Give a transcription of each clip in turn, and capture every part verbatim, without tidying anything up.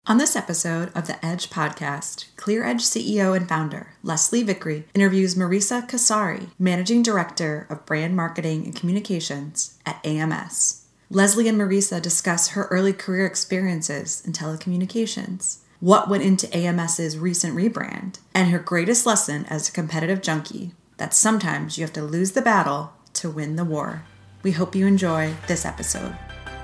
On this episode of the Edge podcast, ClearEdge C E O and founder Leslie Vickery interviews Marisa Casari, Managing Director of Brand Marketing and Communications at A M S. Leslie and Marisa discuss her early career experiences in telecommunications, what went into AMS's recent rebrand, and her greatest lesson as a competitive junkie, that sometimes you have to lose the battle to win the war. We hope you enjoy this episode.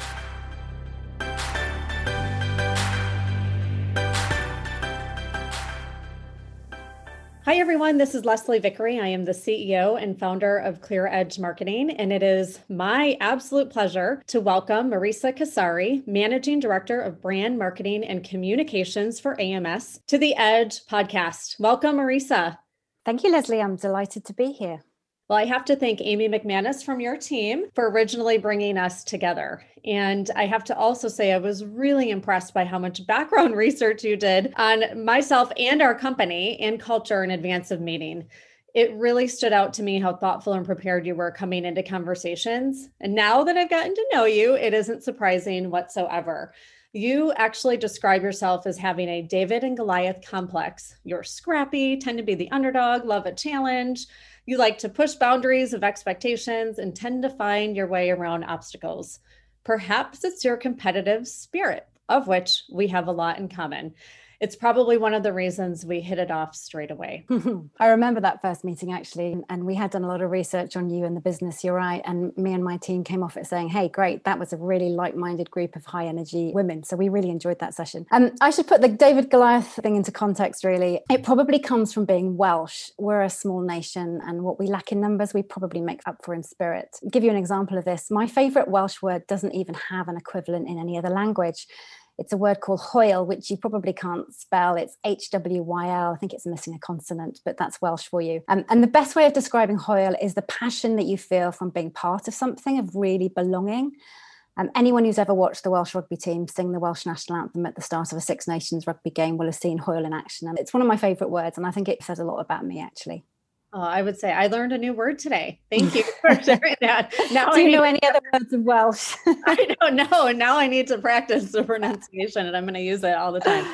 Hi, everyone. This is Leslie Vickery. I am the C E O and founder of ClearEdge Marketing, and it is my absolute pleasure to welcome Marisa Casari, Managing Director of Brand Marketing and Communications for A M S, to the Edge podcast. Welcome, Marisa. Thank you, Leslie. I'm delighted to be here. Well, I have to thank Amy McManus from your team for originally bringing us together. And I have to also say, I was really impressed by how much background research you did on myself and our company and culture in advance of meeting. It really stood out to me how thoughtful and prepared you were coming into conversations. And now that I've gotten to know you, it isn't surprising whatsoever. You actually describe yourself as having a David and Goliath complex. You're scrappy, tend to be the underdog, love a challenge. You like to push boundaries of expectations and tend to find your way around obstacles. Perhaps it's your competitive spirit, of which we have a lot in common. It's probably one of the reasons we hit it off straight away. I remember that first meeting, actually, and we had done a lot of research on you and the business. You're right. And me and my team came off it saying, hey, great, that was a really like-minded group of high-energy women. So we really enjoyed that session. Um, I should put the David Goliath thing into context, really. It probably comes from being Welsh. We're a small nation, and what we lack in numbers, we probably make up for in spirit. I'll give you an example of this. My favourite Welsh word doesn't even have an equivalent in any other language. It's a word called Hwyl, which you probably can't spell. It's H W Y L. I think it's missing a consonant, but that's Welsh for you. Um, and the best way of describing Hwyl is the passion that you feel from being part of something, of really belonging. Um, anyone who's ever watched the Welsh rugby team sing the Welsh national anthem at the start of a Six Nations rugby game will have seen Hwyl in action. And it's one of my favourite words, and I think it says a lot about me, actually. Oh, I would say I learned a new word today. Thank you for sharing that. Now Do you know any other words of Welsh? I don't know. Now I need to practice the pronunciation, and I'm going to use it all the time.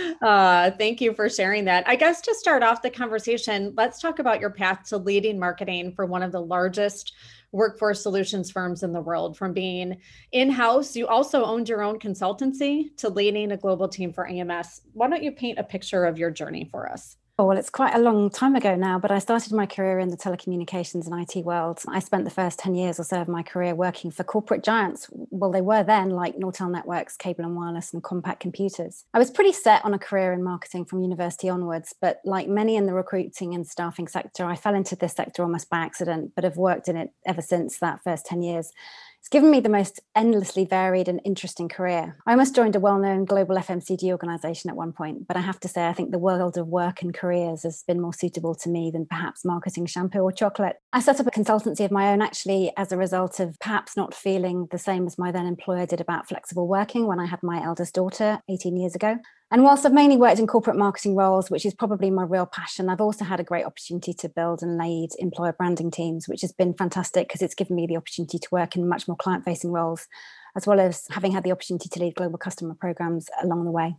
Uh, thank you for sharing that. I guess to start off the conversation, let's talk about your path to leading marketing for one of the largest workforce solutions firms in the world. From being in-house, you also owned your own consultancy, to leading a global team for A M S. Why don't you paint a picture of your journey for us? Oh, well, it's quite a long time ago now, but I started my career in the telecommunications and I T world. I spent the first ten years or so of my career working for corporate giants. Well, they were then, like Nortel Networks, Cable and Wireless, and Compaq Computers. I was pretty set on a career in marketing from university onwards, but like many in the recruiting and staffing sector, I fell into this sector almost by accident, but have worked in it ever since that first ten years. It's given me the most endlessly varied and interesting career. I almost joined a well-known global F M C G organisation at one point, but I have to say I think the world of work and careers has been more suitable to me than perhaps marketing shampoo or chocolate. I set up a consultancy of my own, actually, as a result of perhaps not feeling the same as my then employer did about flexible working when I had my eldest daughter eighteen years ago. And whilst I've mainly worked in corporate marketing roles, which is probably my real passion, I've also had a great opportunity to build and lead employer branding teams, which has been fantastic because it's given me the opportunity to work in much more client-facing roles, as well as having had the opportunity to lead global customer programs along the way.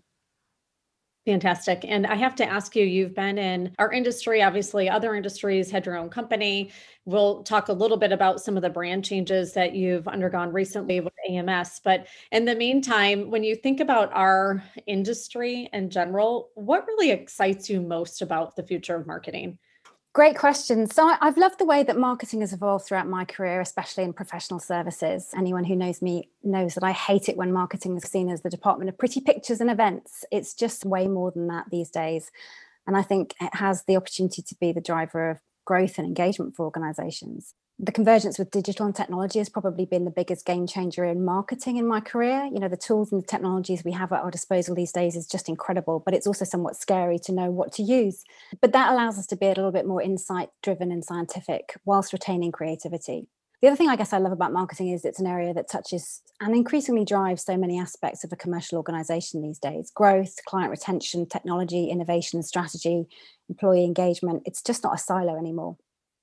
Fantastic. And I have to ask you, you've been in our industry, obviously other industries, had your own company. We'll talk a little bit about some of the brand changes that you've undergone recently with A M S. But in the meantime, when you think about our industry in general, what really excites you most about the future of marketing? Great question. So I've loved the way that marketing has evolved throughout my career, especially in professional services. Anyone who knows me knows that I hate it when marketing is seen as the department of pretty pictures and events. It's just way more than that these days. And I think it has the opportunity to be the driver of growth and engagement for organizations. The convergence with digital and technology has probably been the biggest game changer in marketing in my career. You know, the tools and the technologies we have at our disposal these days is just incredible, but it's also somewhat scary to know what to use. But that allows us to be a little bit more insight driven and scientific whilst retaining creativity. The other thing I guess I love about marketing is it's an area that touches and increasingly drives so many aspects of a commercial organization these days: growth, client retention, technology, innovation, strategy, employee engagement. It's just not a silo anymore.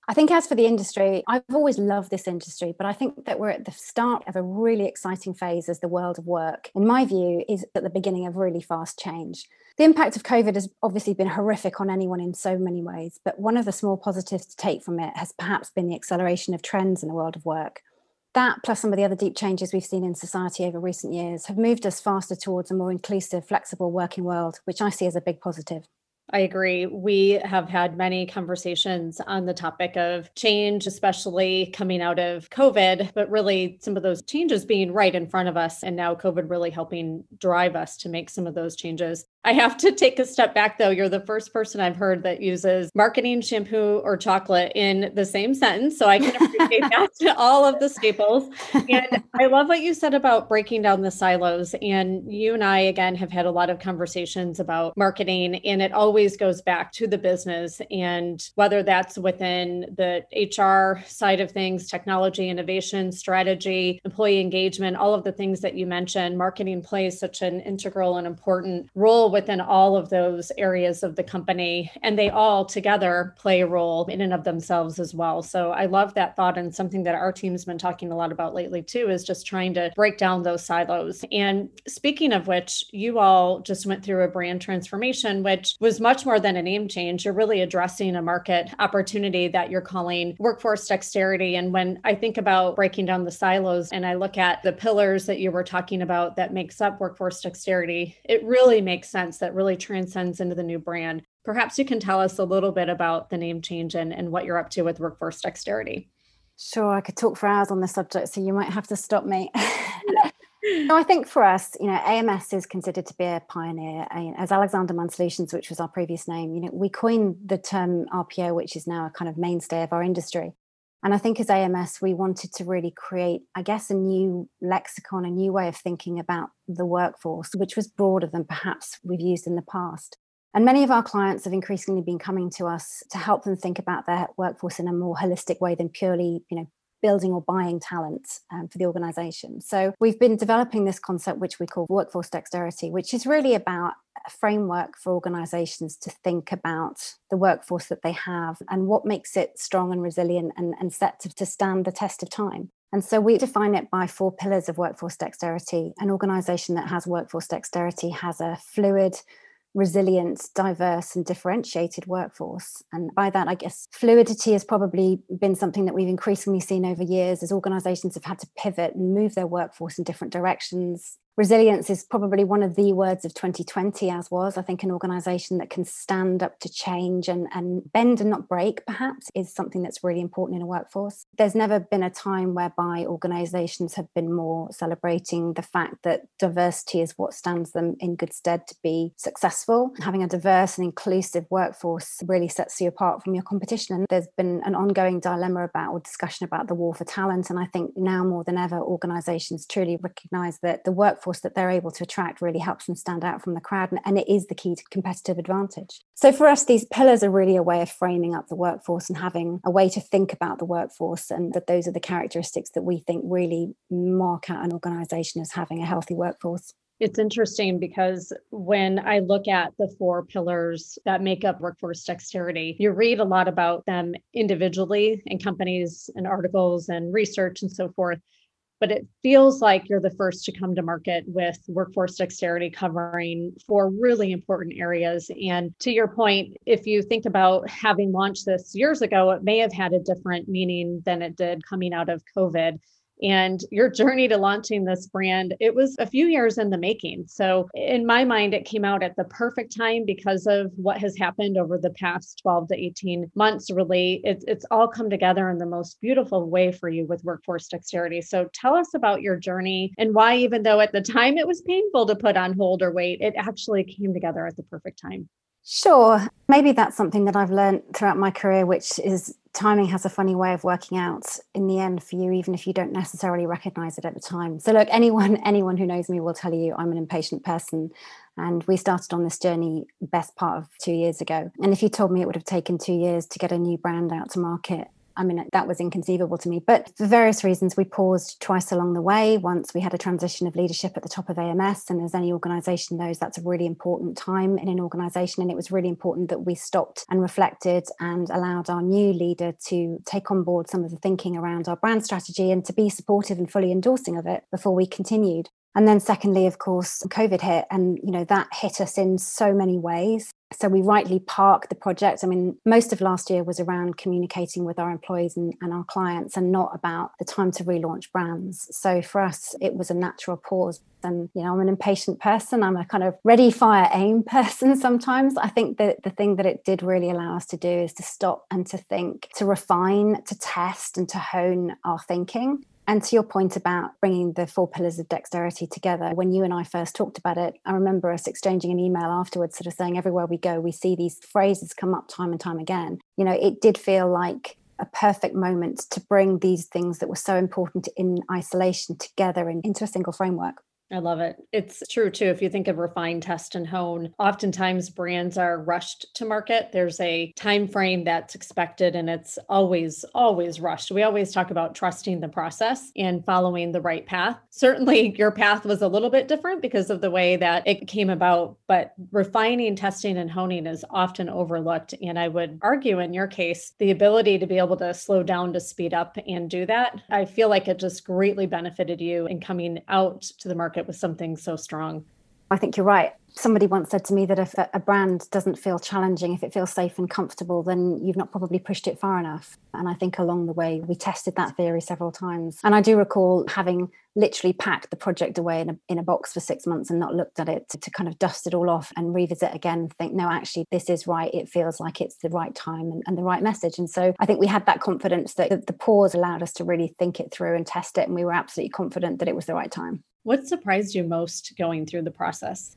I think as for the industry, I've always loved this industry, but I think that we're at the start of a really exciting phase as the world of work, in my view, is at the beginning of really fast change. The impact of COVID has obviously been horrific on anyone in so many ways, but one of the small positives to take from it has perhaps been the acceleration of trends in the world of work. That, plus some of the other deep changes we've seen in society over recent years, have moved us faster towards a more inclusive, flexible working world, which I see as a big positive. I agree. We have had many conversations on the topic of change, especially coming out of COVID, but really some of those changes being right in front of us. And now COVID really helping drive us to make some of those changes. I have to take a step back, though. You're the first person I've heard that uses marketing, shampoo, or chocolate in the same sentence. So I can appreciate that to all of the staples. And I love what you said about breaking down the silos. And you and I, again, have had a lot of conversations about marketing, and it always goes back to the business. And whether that's within the H R side of things, technology, innovation, strategy, employee engagement, all of the things that you mentioned, marketing plays such an integral and important role within all of those areas of the company, and they all together play a role in and of themselves as well. So I love that thought, and something that our team's been talking a lot about lately too is just trying to break down those silos. And speaking of which, you all just went through a brand transformation, which was much more than a name change. You're really addressing a market opportunity that you're calling workforce dexterity. And when I think about breaking down the silos and I look at the pillars that you were talking about that makes up workforce dexterity, it really makes sense that really transcends into the new brand. Perhaps you can tell us a little bit about the name change and, and what you're up to with workforce dexterity. Sure, I could talk for hours on this subject, so you might have to stop me. So I think for us, you know, A M S is considered to be a pioneer. As Alexander Mann Solutions, which was our previous name, you know, we coined the term R P O, which is now a kind of mainstay of our industry. And I think as A M S, we wanted to really create, I guess, a new lexicon, a new way of thinking about the workforce, which was broader than perhaps we've used in the past. And many of our clients have increasingly been coming to us to help them think about their workforce in a more holistic way than purely, you know, building or buying talent um, for the organization. So we've been developing this concept, which we call workforce dexterity, which is really about a framework for organizations to think about the workforce that they have and what makes it strong and resilient and, and set to, to stand the test of time. And so we define it by four pillars of workforce dexterity. An organization that has workforce dexterity has a fluid, resilient, diverse and differentiated workforce. And by that, I guess fluidity has probably been something that we've increasingly seen over years as organizations have had to pivot and move their workforce in different directions. Resilience is probably one of the words of twenty twenty, as was. I think an organization that can stand up to change and, and bend and not break, perhaps, is something that's really important in a workforce. There's never been a time whereby organizations have been more celebrating the fact that diversity is what stands them in good stead to be successful. Having a diverse and inclusive workforce really sets you apart from your competition. And there's been an ongoing dilemma about or discussion about the war for talent. And I think now more than ever, organizations truly recognize that the workforce workforce that they're able to attract really helps them stand out from the crowd, and, and it is the key to competitive advantage. So for us, these pillars are really a way of framing up the workforce and having a way to think about the workforce, and that those are the characteristics that we think really mark out an organization as having a healthy workforce. It's interesting because when I look at the four pillars that make up workforce dexterity, you read a lot about them individually in companies and articles and research and so forth. But it feels like you're the first to come to market with workforce dexterity covering four really important areas. And to your point, if you think about having launched this years ago, it may have had a different meaning than it did coming out of COVID. And your journey to launching this brand, it was a few years in the making. So in my mind, it came out at the perfect time because of what has happened over the past twelve to eighteen months. Really, it's, it's all come together in the most beautiful way for you with workforce dexterity. So tell us about your journey and why, even though at the time it was painful to put on hold or wait, it actually came together at the perfect time. Sure. Maybe that's something that I've learned throughout my career, which is timing has a funny way of working out in the end for you, even if you don't necessarily recognize it at the time. So look, anyone, anyone who knows me will tell you I'm an impatient person. And we started on this journey best part of two years ago. And if you told me it would have taken two years to get a new brand out to market, I mean, that was inconceivable to me. But for various reasons, we paused twice along the way. Once we had a transition of leadership at the top of A M S, and as any organisation knows, that's a really important time in an organisation. And it was really important that we stopped and reflected and allowed our new leader to take on board some of the thinking around our brand strategy and to be supportive and fully endorsing of it before we continued. And then secondly, of course, COVID hit, and you know that hit us in so many ways. So we rightly parked the project. I mean, most of last year was around communicating with our employees and, and our clients, and not about the time to relaunch brands. So for us, it was a natural pause. And, you know, I'm an impatient person. I'm a kind of ready, fire, aim person sometimes. I think that the thing that it did really allow us to do is to stop and to think, to refine, to test and to hone our thinking. And to your point about bringing the four pillars of dexterity together, when you and I first talked about it, I remember us exchanging an email afterwards, sort of saying, everywhere we go, we see these phrases come up time and time again. You know, it did feel like a perfect moment to bring these things that were so important in isolation together in, into a single framework. I love it. It's true too. If you think of refine, test, and hone, oftentimes brands are rushed to market. There's a time frame that's expected, and it's always, always rushed. We always talk about trusting the process and following the right path. Certainly, your path was a little bit different because of the way that it came about, but refining, testing, and honing is often overlooked. And I would argue in your case, the ability to be able to slow down to speed up and do that, I feel like it just greatly benefited you in coming out to the market with something so strong. I think you're right. Somebody once said to me that if a brand doesn't feel challenging, if it feels safe and comfortable, then you've not probably pushed it far enough. And I think along the way, we tested that theory several times. And I do recall having literally packed the project away in a, in a box for six months and not looked at it to, to kind of dust it all off and revisit again and think, no, actually, this is right. It feels like it's the right time and, and the right message. And so I think we had that confidence that the, the pause allowed us to really think it through and test it. And we were absolutely confident that it was the right time. What surprised you most going through the process?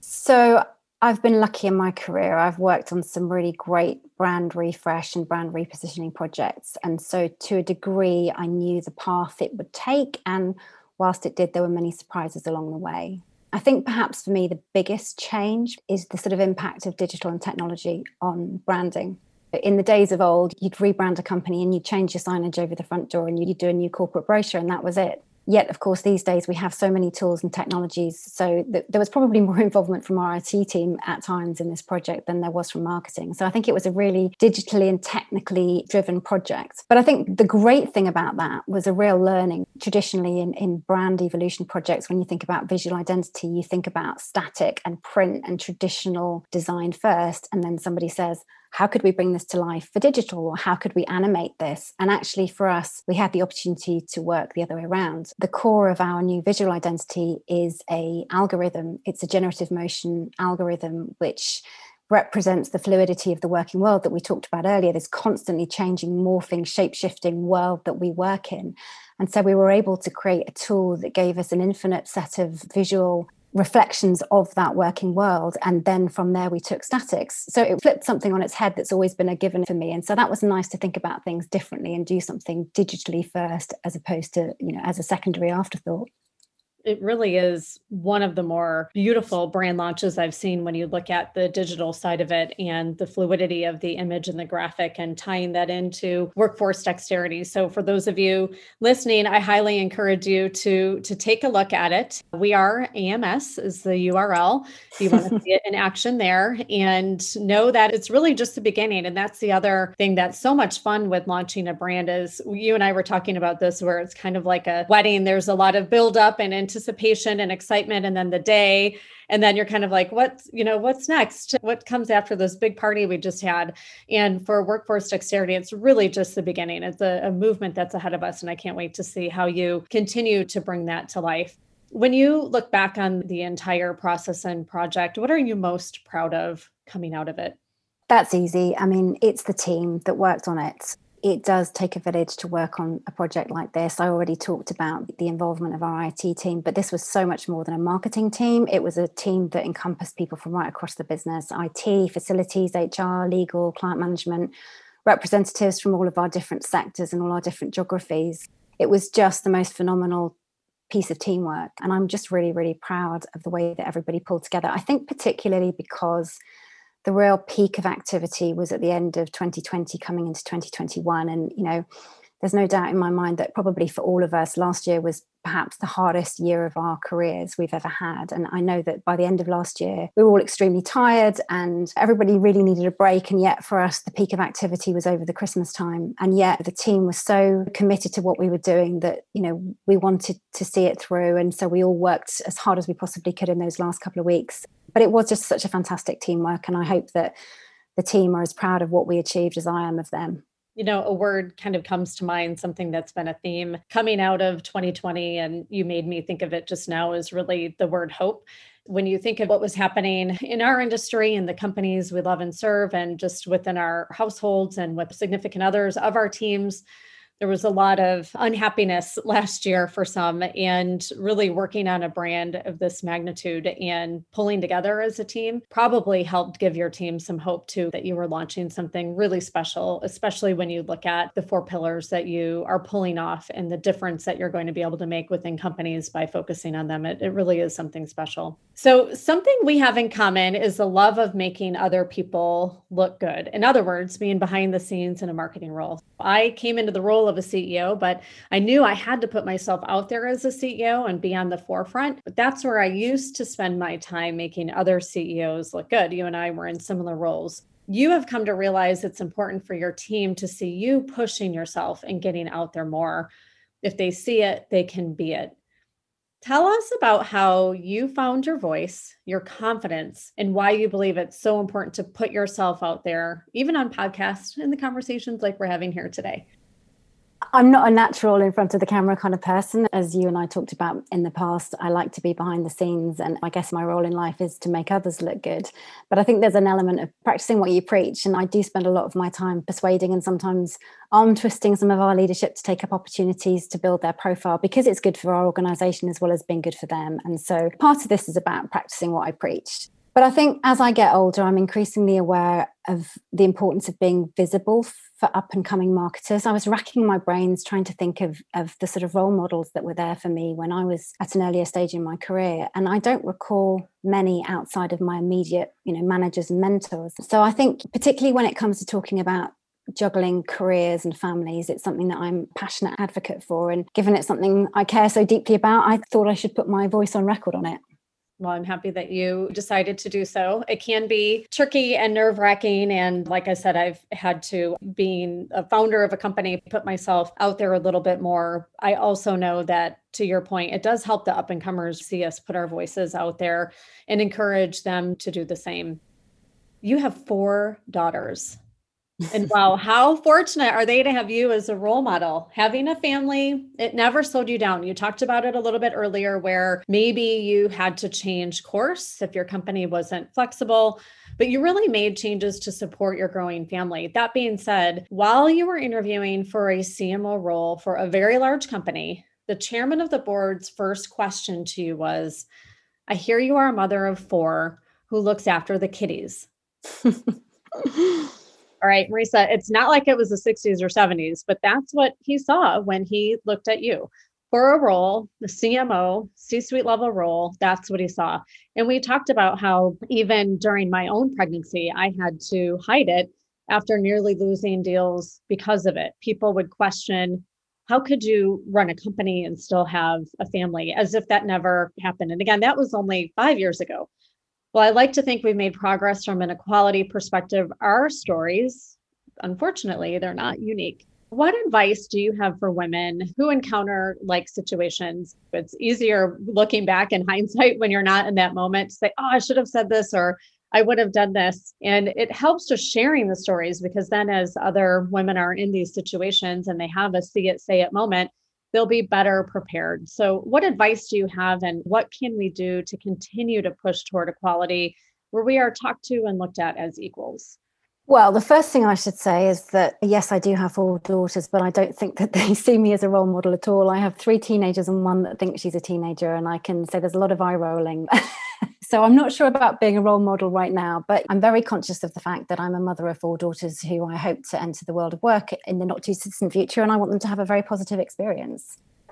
So I've been lucky in my career. I've worked on some really great brand refresh and brand repositioning projects. And so to a degree, I knew the path it would take. And whilst it did, there were many surprises along the way. I think perhaps for me, the biggest change is the sort of impact of digital and technology on branding. In the days of old, you'd rebrand a company and you'd change your signage over the front door and you'd do a new corporate brochure and that was it. Yet, of course, these days we have so many tools and technologies. So th- there was probably more involvement from our I T team at times in this project than there was from marketing. So I think it was a really digitally and technically driven project. But I think the great thing about that was a real learning. Traditionally in, in brand evolution projects, when you think about visual identity, you think about static and print and traditional design first. And then somebody says, how could we bring this to life for digital, or how could we animate this? And actually for us, we had the opportunity to work the other way around. The core of our new visual identity is a algorithm. It's a generative motion algorithm, which represents the fluidity of the working world that we talked about earlier, this constantly changing, morphing, shape-shifting world that we work in. And so we were able to create a tool that gave us an infinite set of visual reflections of that working world. And then from there, we took statics. So it flipped something on its head that's always been a given for me. And so that was nice to think about things differently and do something digitally first, as opposed to, you know, as a secondary afterthought. It really is one of the more beautiful brand launches I've seen when you look at the digital side of it and the fluidity of the image and the graphic and tying that into workforce dexterity. So for those of you listening, I highly encourage you to, to take a look at it. We are A M S is the U R L. If you want to see it in action there, and know that it's really just the beginning. And that's the other thing that's so much fun with launching a brand is you and I were talking about this, where it's kind of like a wedding. There's a lot of buildup and anticipation and excitement, and then the day, and then you're kind of like, what's, you know, what's next? What comes after this big party we just had? And for workforce dexterity, it's really just the beginning. It's a, a movement that's ahead of us. And I can't wait to see how you continue to bring that to life. When you look back on the entire process and project, what are you most proud of coming out of it? That's easy. I mean, it's the team that worked on it. It does take a village to work on a project like this. I already talked about the involvement of our I T team, but this was so much more than a marketing team. It was a team that encompassed people from right across the business: I T, facilities, H R, legal, client management, representatives from all of our different sectors and all our different geographies. It was just the most phenomenal piece of teamwork. And I'm just really, really proud of the way that everybody pulled together. I think particularly because the real peak of activity was at the end of twenty twenty, coming into twenty twenty-one. And, you know, there's no doubt in my mind that probably for all of us, last year was perhaps the hardest year of our careers we've ever had. And I know that by the end of last year, we were all extremely tired and everybody really needed a break. And yet for us, the peak of activity was over the Christmas time. And yet the team was so committed to what we were doing that, you know, we wanted to see it through. And so we all worked as hard as we possibly could in those last couple of weeks. But it was just such a fantastic teamwork. And I hope that the team are as proud of what we achieved as I am of them. You know, a word kind of comes to mind, something that's been a theme coming out of twenty twenty, and you made me think of it just now, is really the word hope. When you think of what was happening in our industry and the companies we love and serve, and just within our households and with significant others of our teams, there was a lot of unhappiness last year for some, and really working on a brand of this magnitude and pulling together as a team probably helped give your team some hope too, that you were launching something really special, especially when you look at the four pillars that you are pulling off and the difference that you're going to be able to make within companies by focusing on them. It, it really is something special. So something we have in common is the love of making other people look good. In other words, being behind the scenes in a marketing role. I came into the role of a C E O, but I knew I had to put myself out there as a C E O and be on the forefront. But that's where I used to spend my time, making other C E Os look good. You and I were in similar roles. You have come to realize it's important for your team to see you pushing yourself and getting out there more. If they see it, they can be it. Tell us about how you found your voice, your confidence, and why you believe it's so important to put yourself out there, even on podcasts and the conversations like we're having here today. I'm not a natural in front of the camera kind of person. As you and I talked about in the past, I like to be behind the scenes. And I guess my role in life is to make others look good. But I think there's an element of practicing what you preach. And I do spend a lot of my time persuading and sometimes arm twisting some of our leadership to take up opportunities to build their profile, because it's good for our organization as well as being good for them. And so part of this is about practicing what I preach. But I think as I get older, I'm increasingly aware of the importance of being visible for up and coming marketers. I was racking my brains trying to think of, of the sort of role models that were there for me when I was at an earlier stage in my career. And I don't recall many outside of my immediate, you know, managers and mentors. So I think particularly when it comes to talking about juggling careers and families, it's something that I'm a passionate advocate for. And given it's something I care so deeply about, I thought I should put my voice on record on it. Well, I'm happy that you decided to do so. It can be tricky and nerve-wracking. And like I said, I've had to, being a founder of a company, put myself out there a little bit more. I also know that, to your point, it does help the up-and-comers see us put our voices out there and encourage them to do the same. You have four daughters. And wow, how fortunate are they to have you as a role model? Having a family, it never slowed you down. You talked about it a little bit earlier, where maybe you had to change course if your company wasn't flexible, but you really made changes to support your growing family. That being said, while you were interviewing for a C M O role for a very large company, the chairman of the board's first question to you was, I hear you are a mother of four who looks after the kiddies. All right, Marisa, it's not like it was the sixties or seventies, but that's what he saw when he looked at you. For a role, the C M O, C-suite level role, that's what he saw. And we talked about how even during my own pregnancy, I had to hide it after nearly losing deals because of it. People would question, how could you run a company and still have a family, as if that never happened? And again, that was only five years ago. Well, I like to think we've made progress from an equality perspective. Our stories, unfortunately, they're not unique. What advice do you have for women who encounter like situations? It's easier looking back in hindsight when you're not in that moment to say, oh, I should have said this, or I would have done this. And it helps just sharing the stories, because then as other women are in these situations and they have a see it, say it moment, they'll be better prepared. So what advice do you have, and what can we do to continue to push toward equality where we are talked to and looked at as equals? Well, the first thing I should say is that, yes, I do have four daughters, but I don't think that they see me as a role model at all. I have three teenagers and one that thinks she's a teenager, and I can say there's a lot of eye rolling. So I'm not sure about being a role model right now, but I'm very conscious of the fact that I'm a mother of four daughters who I hope to enter the world of work in the not too distant future, and I want them to have a very positive experience.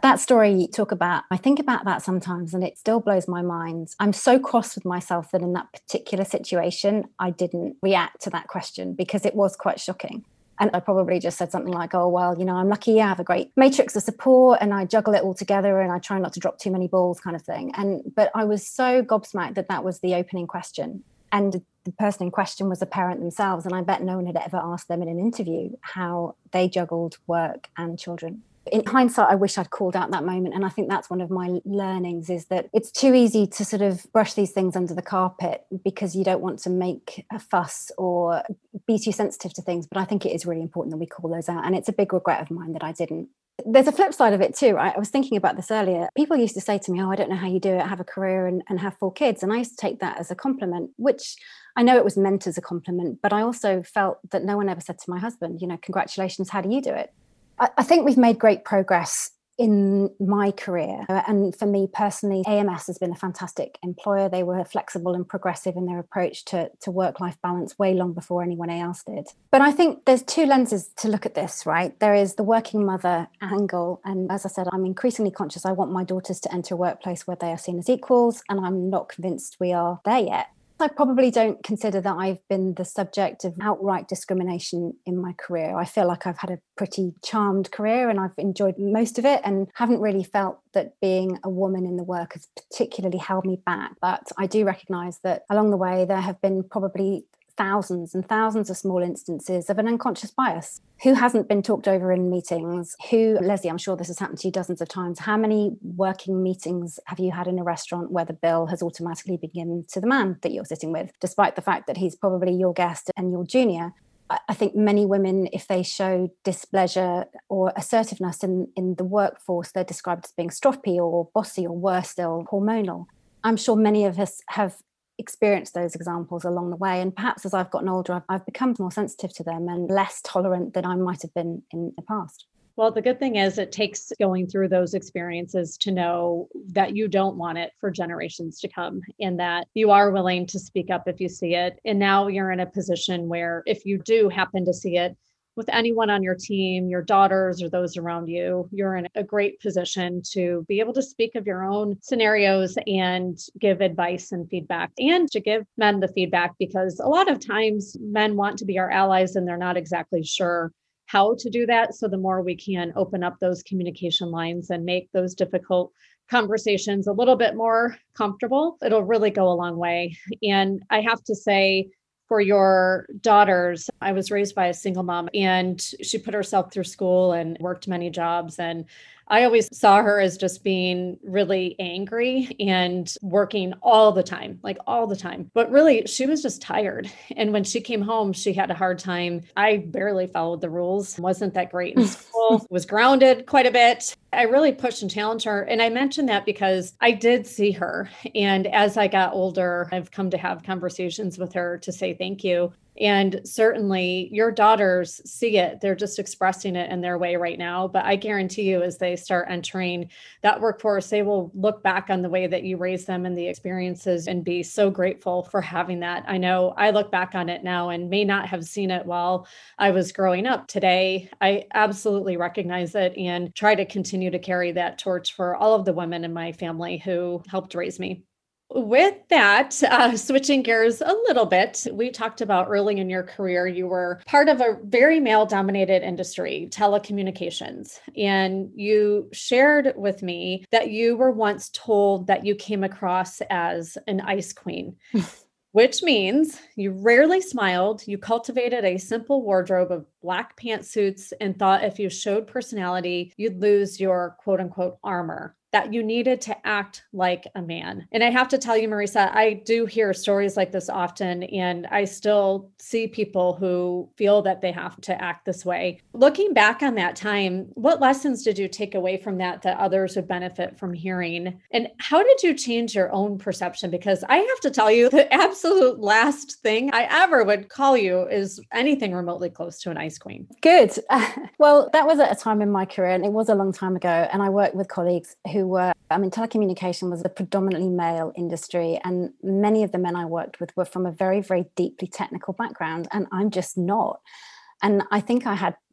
That story you talk about, I think about that sometimes and it still blows my mind. I'm so cross with myself that in that particular situation, I didn't react to that question because it was quite shocking. And I probably just said something like, oh, well, you know, I'm lucky I have a great matrix of support and I juggle it all together and I try not to drop too many balls kind of thing. And but I was so gobsmacked that that was the opening question. And the person in question was a parent themselves. And I bet no one had ever asked them in an interview how they juggled work and children. In hindsight, I wish I'd called out that moment. And I think that's one of my learnings is that it's too easy to sort of brush these things under the carpet because you don't want to make a fuss or be too sensitive to things. But I think it is really important that we call those out. And it's a big regret of mine that I didn't. There's a flip side of it too, right? I was thinking about this earlier. People used to say to me, oh, I don't know how you do it, have a career and, and have four kids. And I used to take that as a compliment, which I know it was meant as a compliment, but I also felt that no one ever said to my husband, you know, congratulations, how do you do it? I, I think we've made great progress in my career. And for me personally, A M S has been a fantastic employer. They were flexible and progressive in their approach to, to work-life balance way long before anyone else did. But I think there's two lenses to look at this, right? There is the working mother angle. And as I said, I'm increasingly conscious I want my daughters to enter a workplace where they are seen as equals. And I'm not convinced we are there yet. I probably don't consider that I've been the subject of outright discrimination in my career. I feel like I've had a pretty charmed career and I've enjoyed most of it and haven't really felt that being a woman in the work has particularly held me back. But I do recognise that along the way, there have been probably thousands and thousands of small instances of an unconscious bias. Who hasn't been talked over in meetings? Who, Leslie, I'm sure this has happened to you dozens of times. How many working meetings have you had in a restaurant where the bill has automatically been given to the man that you're sitting with, despite the fact that he's probably your guest and your junior? I think many women, if they show displeasure or assertiveness in, in the workforce, they're described as being stroppy or bossy or worse still, hormonal. I'm sure many of us have experienced those examples along the way. And perhaps as I've gotten older, I've, I've become more sensitive to them and less tolerant than I might have been in the past. Well, the good thing is it takes going through those experiences to know that you don't want it for generations to come and that you are willing to speak up if you see it. And now you're in a position where if you do happen to see it with anyone on your team, your daughters or those around you, you're in a great position to be able to speak of your own scenarios and give advice and feedback and to give men the feedback, because a lot of times men want to be our allies and they're not exactly sure how to do that. So the more we can open up those communication lines and make those difficult conversations a little bit more comfortable, it'll really go a long way. And I have to say, for your daughters, I was raised by a single mom and she put herself through school and worked many jobs. And I always saw her as just being really angry and working all the time, like all the time. But really, she was just tired. And when she came home, she had a hard time. I barely followed the rules, wasn't that great in school, was grounded quite a bit. I really pushed and challenged her. And I mentioned that because I did see her. And as I got older, I've come to have conversations with her to say thank you. And certainly your daughters see it. They're just expressing it in their way right now. But I guarantee you, as they start entering that workforce, they will look back on the way that you raised them and the experiences and be so grateful for having that. I know I look back on it now and may not have seen it while I was growing up. Today, I absolutely recognize it and try to continue to carry that torch for all of the women in my family who helped raise me. With that, uh, switching gears a little bit, we talked about early in your career, you were part of a very male-dominated industry, telecommunications, and you shared with me that you were once told that you came across as an ice queen. Which means you rarely smiled, you cultivated a simple wardrobe of black pantsuits and thought if you showed personality, you'd lose your quote unquote armor, that you needed to act like a man. And I have to tell you, Marisa, I do hear stories like this often, and I still see people who feel that they have to act this way. Looking back on that time, what lessons did you take away from that that others would benefit from hearing? And how did you change your own perception? Because I have to tell you, the absolute last thing I ever would call you is anything remotely close to an ice queen. Good. Well, that was at a time in my career, and it was a long time ago. And I worked with colleagues who were, I mean, telecommunication was a predominantly male industry, and many of the men I worked with were from a very, very deeply technical background, and I'm just not. And I think I had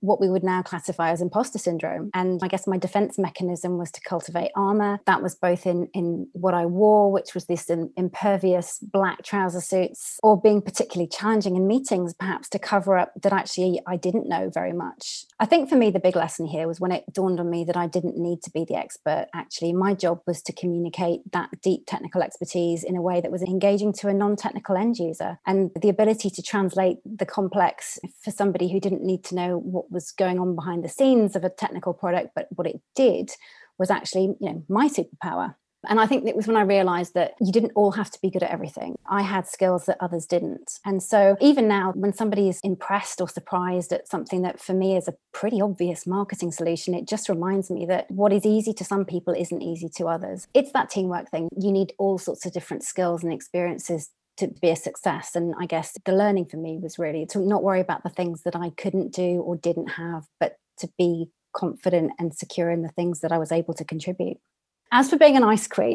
what we would now classify as imposter syndrome. And I guess my defense mechanism was to cultivate armor. That was both in, in what I wore, which was this impervious black trouser suits, or being particularly challenging in meetings, perhaps to cover up that actually I didn't know very much. I think for me, the big lesson here was when it dawned on me that I didn't need to be the expert. Actually, my job was to communicate that deep technical expertise in a way that was engaging to a non-technical end user. And the ability to translate the complex for somebody who didn't need to know what was going on behind the scenes of a technical product, but what it did was actually, you know, my superpower. And I think it was when I realized that you didn't all have to be good at everything. I had skills that others didn't. And so even now, when somebody is impressed or surprised at something that for me is a pretty obvious marketing solution, it just reminds me that what is easy to some people isn't easy to others. It's that teamwork thing. You need all sorts of different skills and experiences to be a success. And I guess the learning for me was really to not worry about the things that I couldn't do or didn't have, but to be confident and secure in the things that I was able to contribute. As for being an ice queen,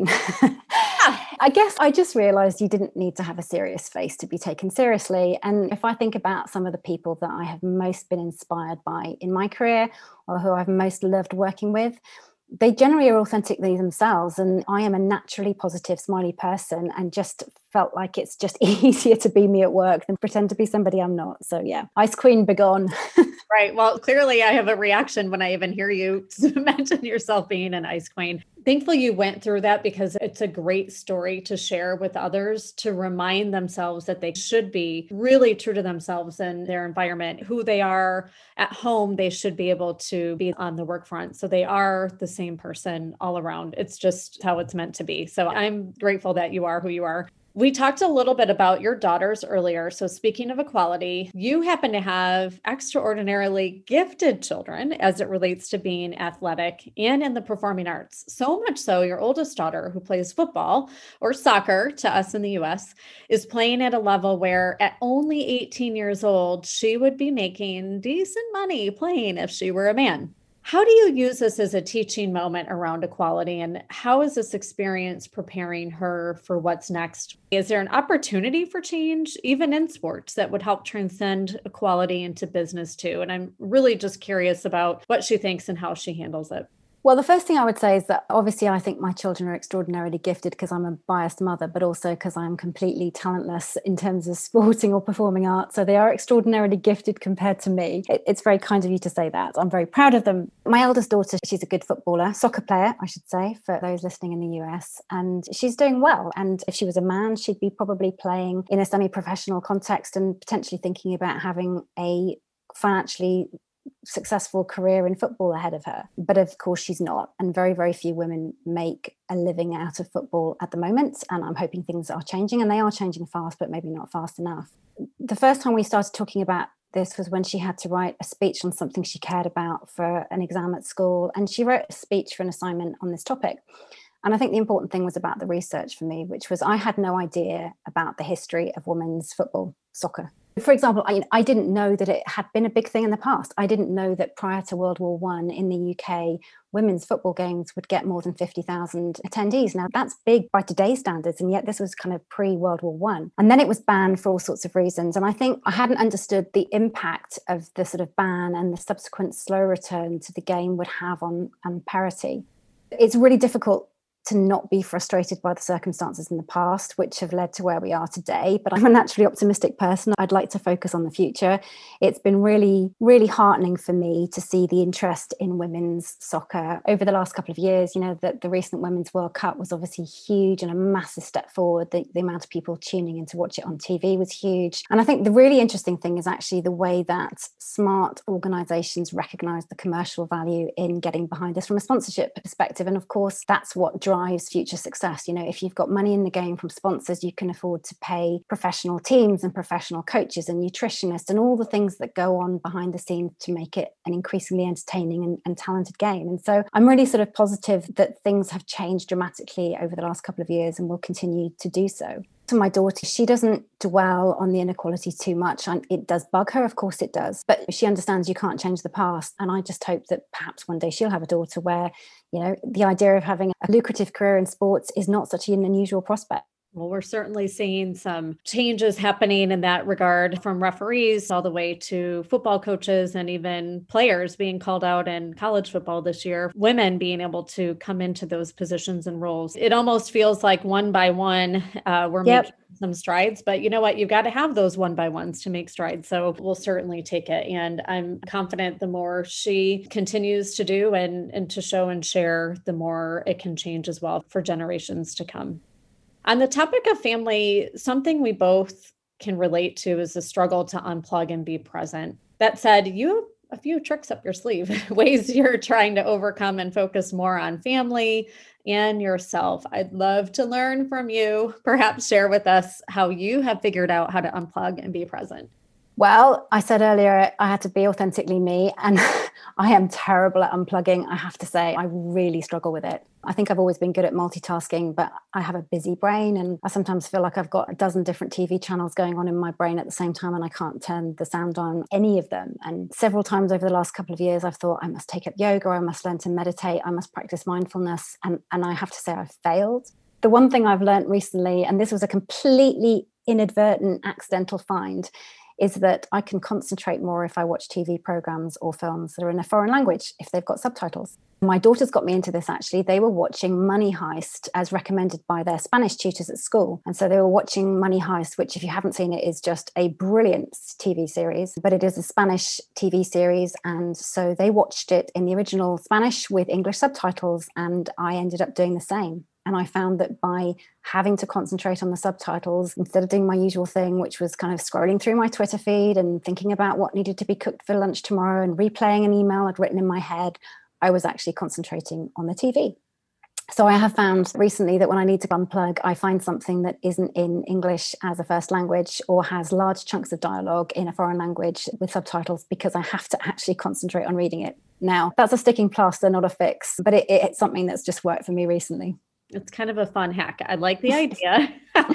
I guess I just realized you didn't need to have a serious face to be taken seriously. And if I think about some of the people that I have most been inspired by in my career, or who I've most loved working with, they generally are authentically themselves. And I am a naturally positive, smiley person, and just felt like it's just easier to be me at work than pretend to be somebody I'm not. So yeah, ice queen begone. Right. Well, clearly I have a reaction when I even hear you mention yourself being an ice queen. Thankfully, you went through that, because it's a great story to share with others, to remind themselves that they should be really true to themselves and their environment, who they are at home. They should be able to be on the work front. So they are the same person all around. It's just how it's meant to be. So I'm grateful that you are who you are. We talked a little bit about your daughters earlier. So speaking of equality, you happen to have extraordinarily gifted children as it relates to being athletic and in the performing arts. So much so, your oldest daughter, who plays football or soccer to us in the U S, is playing at a level where at only eighteen years old, she would be making decent money playing if she were a man. How do you use this as a teaching moment around equality, and how is this experience preparing her for what's next? Is there an opportunity for change, even in sports, that would help transcend equality into business too? And I'm really just curious about what she thinks and how she handles it. Well, the first thing I would say is that obviously I think my children are extraordinarily gifted because I'm a biased mother, but also because I'm completely talentless in terms of sporting or performing arts. So they are extraordinarily gifted compared to me. It's very kind of you to say that. I'm very proud of them. My eldest daughter, she's a good footballer, soccer player, I should say, for those listening in the U S. And she's doing well. And if she was a man, she'd be probably playing in a semi-professional context and potentially thinking about having a financially successful career in football ahead of her. But of course she's not. And very, very few women make a living out of football at the moment. And I'm hoping things are changing, and they are changing fast, but maybe not fast enough. The first time we started talking about this was when she had to write a speech on something she cared about for an exam at school. And she wrote a speech for an assignment on this topic. And I think the important thing was about the research for me, which was I had no idea about the history of women's football, soccer. For example, I, I didn't know that it had been a big thing in the past. I didn't know that prior to World War One in the U K, women's football games would get more than fifty thousand attendees. Now, that's big by today's standards, and yet this was kind of pre-World War One. And then it was banned for all sorts of reasons. And I think I hadn't understood the impact of the sort of ban and the subsequent slow return to the game would have on, on parity. It's really difficult to not be frustrated by the circumstances in the past, which have led to where we are today. But I'm a naturally optimistic person. I'd like to focus on the future. It's been really, really heartening for me to see the interest in women's soccer over the last couple of years. You know, that the recent Women's World Cup was obviously huge and a massive step forward. The, the amount of people tuning in to watch it on T V was huge. And I think the really interesting thing is actually the way that smart organisations recognise the commercial value in getting behind this from a sponsorship perspective. And of course, that's what drives drives future success. You know, if you've got money in the game from sponsors, you can afford to pay professional teams and professional coaches and nutritionists and all the things that go on behind the scenes to make it an increasingly entertaining and, and talented game. And so I'm really sort of positive that things have changed dramatically over the last couple of years and will continue to do so. To my daughter, she doesn't dwell on the inequality too much. And it does bug her, of course it does, but she understands you can't change the past. And I just hope that perhaps one day she'll have a daughter where, you know, the idea of having a lucrative career in sports is not such an unusual prospect. Well, we're certainly seeing some changes happening in that regard, from referees all the way to football coaches and even players being called out in college football this year, women being able to come into those positions and roles. It almost feels like one by one, uh, we're Yep. making some strides, but you know what? You've got to have those one by ones to make strides. So we'll certainly take it. And I'm confident the more she continues to do and, and to show and share, the more it can change as well for generations to come. On the topic of family, something we both can relate to is the struggle to unplug and be present. That said, you have a few tricks up your sleeve, ways you're trying to overcome and focus more on family and yourself. I'd love to learn from you. Perhaps share with us how you have figured out how to unplug and be present. Well, I said earlier, I had to be authentically me, and I am terrible at unplugging. I have to say, I really struggle with it. I think I've always been good at multitasking, but I have a busy brain, and I sometimes feel like I've got a dozen different T V channels going on in my brain at the same time, and I can't turn the sound on any of them. And several times over the last couple of years, I've thought I must take up yoga, I must learn to meditate, I must practice mindfulness. And, and I have to say I've failed. The one thing I've learned recently, and this was a completely inadvertent, accidental find, is that I can concentrate more if I watch T V programs or films that are in a foreign language, if they've got subtitles. My daughters got me into this, actually. They were watching Money Heist as recommended by their Spanish tutors at school. And so they were watching Money Heist, which, if you haven't seen it, is just a brilliant T V series, but it is a Spanish T V series. And so they watched it in the original Spanish with English subtitles, and I ended up doing the same. And I found that by having to concentrate on the subtitles, instead of doing my usual thing, which was kind of scrolling through my Twitter feed and thinking about what needed to be cooked for lunch tomorrow and replaying an email I'd written in my head, I was actually concentrating on the T V. So I have found recently that when I need to unplug, I find something that isn't in English as a first language or has large chunks of dialogue in a foreign language with subtitles, because I have to actually concentrate on reading it. Now, that's a sticking plaster, not a fix, but it, it's something that's just worked for me recently. It's kind of a fun hack. I like the idea.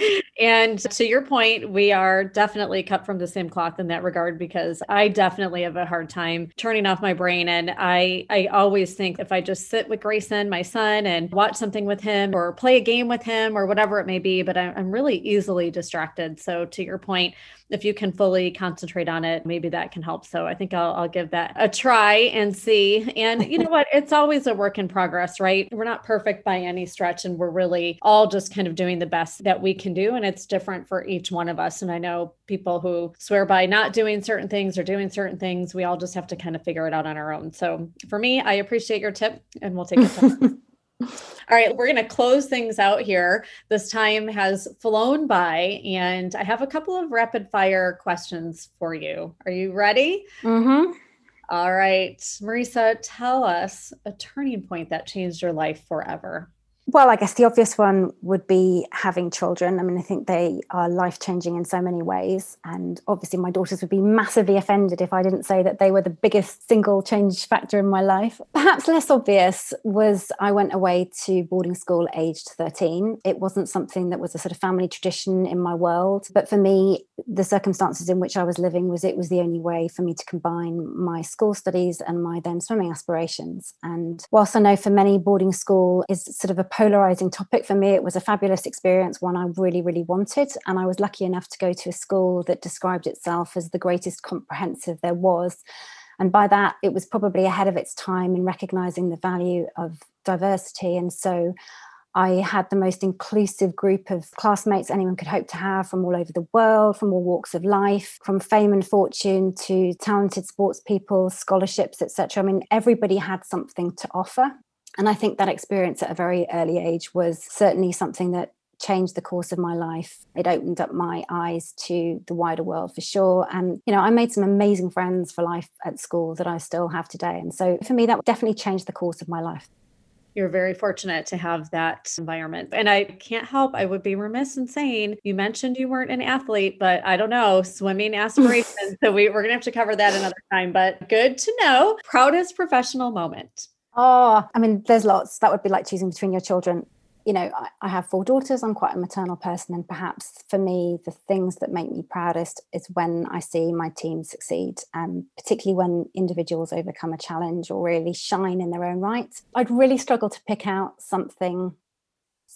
And to your point, we are definitely cut from the same cloth in that regard, because I definitely have a hard time turning off my brain. And I, I always think if I just sit with Grayson, my son, and watch something with him or play a game with him or whatever it may be, but I'm really easily distracted. So to your point, if you can fully concentrate on it, maybe that can help. So I think I'll, I'll give that a try and see. And you know what? It's always a work in progress, right? We're not perfect by any stretch, and we're really all just kind of doing the best that we can do. And it's different for each one of us. And I know people who swear by not doing certain things or doing certain things. We all just have to kind of figure it out on our own. So for me, I appreciate your tip, and we'll take it. All right, we're going to close things out here. This time has flown by, and I have a couple of rapid fire questions for you. Are you ready? Mm-hmm. All right, Marisa, tell us a turning point that changed your life forever. Well, I guess the obvious one would be having children. I mean, I think they are life-changing in so many ways. And obviously my daughters would be massively offended if I didn't say that they were the biggest single change factor in my life. Perhaps less obvious was I went away to boarding school aged thirteen. It wasn't something that was a sort of family tradition in my world. But for me, the circumstances in which I was living was it was the only way for me to combine my school studies and my then swimming aspirations. And whilst I know for many boarding school is sort of a polarizing topic, for me it was a fabulous experience, one I really really wanted, and I was lucky enough to go to a school that described itself as the greatest comprehensive there was. And by that, it was probably ahead of its time in recognizing the value of diversity. And so I had the most inclusive group of classmates anyone could hope to have, from all over the world, from all walks of life, from fame and fortune to talented sports people, scholarships, et cetera. I mean, everybody had something to offer. And I think that experience at a very early age was certainly something that changed the course of my life. It opened up my eyes to the wider world for sure. And, you know, I made some amazing friends for life at school that I still have today. And so for me, that definitely changed the course of my life. You're very fortunate to have that environment. And I can't help, I would be remiss in saying, you mentioned you weren't an athlete, but I don't know, swimming aspirations. So we, we're going to have to cover that another time, but good to know. Proudest professional moment. Oh, I mean, there's lots. That would be like choosing between your children. You know, I, I have four daughters. I'm quite a maternal person. And perhaps for me, the things that make me proudest is when I see my team succeed, and particularly when individuals overcome a challenge or really shine in their own right. I'd really struggle to pick out something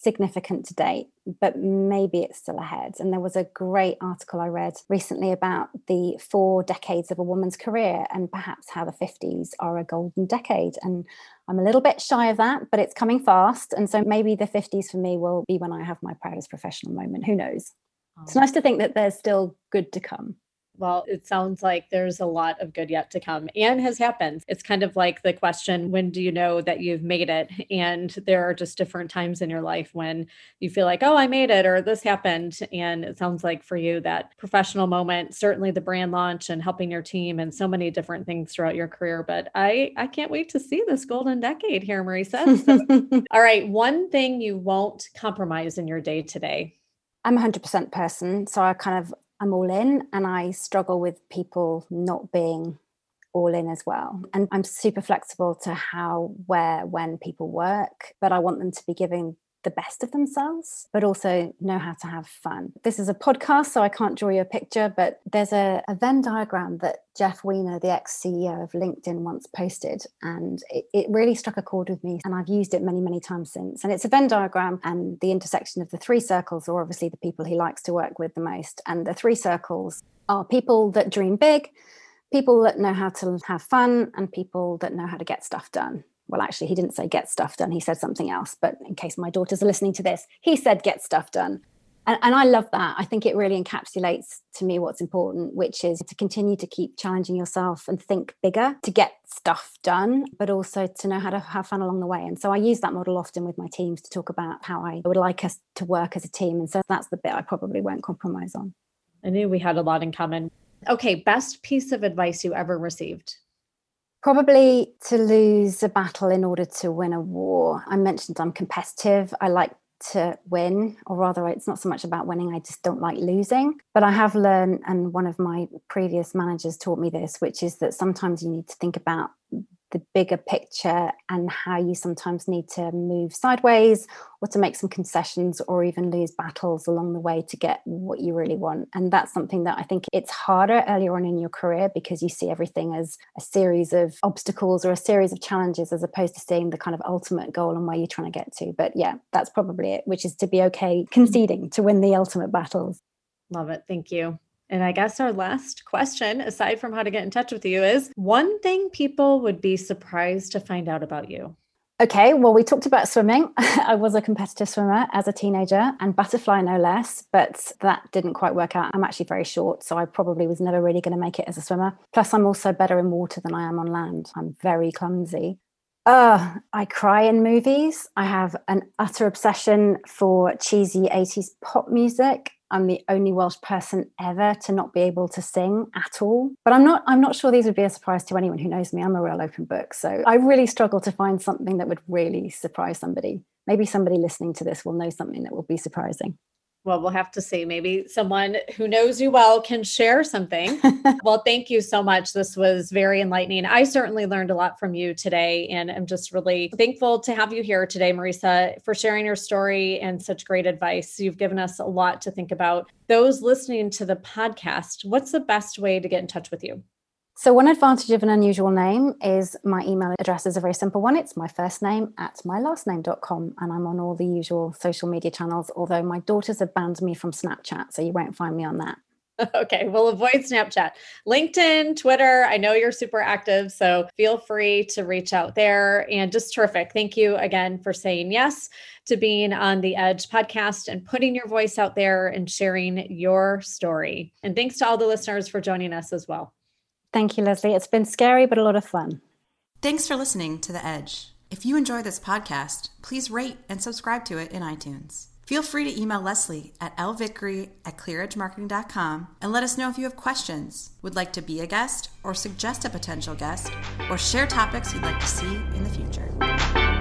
significant to date, but maybe it's still ahead. And there was a great article I read recently about the four decades of a woman's career and perhaps how the fifties are a golden decade. And I'm a little bit shy of that, but it's coming fast. And so maybe the fifties for me will be when I have my proudest professional moment. Who knows? Oh. It's nice to think that there's still good to come. Well, it sounds like there's a lot of good yet to come and has happened. It's kind of like the question, when do you know that you've made it? And there are just different times in your life when you feel like, oh, I made it, or this happened. And it sounds like for you, that professional moment, certainly the brand launch and helping your team and so many different things throughout your career. But I, I can't wait to see this golden decade here, Marisa. So, all right. One thing you won't compromise in your day today. I'm a one hundred percent person. So I kind of I'm all in, and I struggle with people not being all in as well. And I'm super flexible to how, where, when people work, but I want them to be giving the best of themselves, but also know how to have fun. This is a podcast, so I can't draw you a picture, but there's a, a Venn diagram that Jeff Weiner, the ex-C E O of LinkedIn, once posted, and it, it really struck a chord with me, and I've used it many, many times since. And it's a Venn diagram, and the intersection of the three circles are obviously the people he likes to work with the most. And the three circles are people that dream big, people that know how to have fun, and people that know how to get stuff done. Well, actually, he didn't say get stuff done. He said something else. But in case my daughters are listening to this, he said get stuff done. And, and I love that. I think it really encapsulates to me what's important, which is to continue to keep challenging yourself and think bigger to get stuff done, but also to know how to have fun along the way. And so I use that model often with my teams to talk about how I would like us to work as a team. And so that's the bit I probably won't compromise on. I knew we had a lot in common. Okay, best piece of advice you ever received? Probably to lose a battle in order to win a war. I mentioned I'm competitive. I like to win, or rather it's not so much about winning, I just don't like losing. But I have learned, and one of my previous managers taught me this, which is that sometimes you need to think about the bigger picture and how you sometimes need to move sideways or to make some concessions or even lose battles along the way to get what you really want. And that's something that I think it's harder earlier on in your career because you see everything as a series of obstacles or a series of challenges as opposed to seeing the kind of ultimate goal and where you're trying to get to. But yeah, that's probably it, which is to be okay conceding to win the ultimate battles. Love it. Thank you. And I guess our last question, aside from how to get in touch with you, is one thing people would be surprised to find out about you. Okay, well, we talked about swimming. I was a competitive swimmer as a teenager, and butterfly no less, but that didn't quite work out. I'm actually very short, so I probably was never really going to make it as a swimmer. Plus, I'm also better in water than I am on land. I'm very clumsy. Uh, I cry in movies. I have an utter obsession for cheesy eighties pop music. I'm the only Welsh person ever to not be able to sing at all. But I'm not I'm not sure these would be a surprise to anyone who knows me. I'm a real open book. So I really struggle to find something that would really surprise somebody. Maybe somebody listening to this will know something that will be surprising. Well, we'll have to see. Maybe someone who knows you well can share something. Well, thank you so much. This was very enlightening. I certainly learned a lot from you today, and I'm just really thankful to have you here today, Marisa, for sharing your story and such great advice. You've given us a lot to think about. Those listening to the podcast, what's the best way to get in touch with you? So one advantage of an unusual name is my email address is a very simple one. It's my first name at my last name dot com. And I'm on all the usual social media channels, although my daughters have banned me from Snapchat, so you won't find me on that. Okay, we'll avoid Snapchat. LinkedIn, Twitter, I know you're super active, so feel free to reach out there. And just terrific. Thank you again for saying yes to being on the Edge podcast and putting your voice out there and sharing your story. And thanks to all the listeners for joining us as well. Thank you, Leslie. It's been scary, but a lot of fun. Thanks for listening to The Edge. If you enjoy this podcast, please rate and subscribe to it in iTunes. Feel free to email Leslie at l vickery at clear edge marketing dot com and let us know if you have questions, would like to be a guest or suggest a potential guest, or share topics you'd like to see in the future.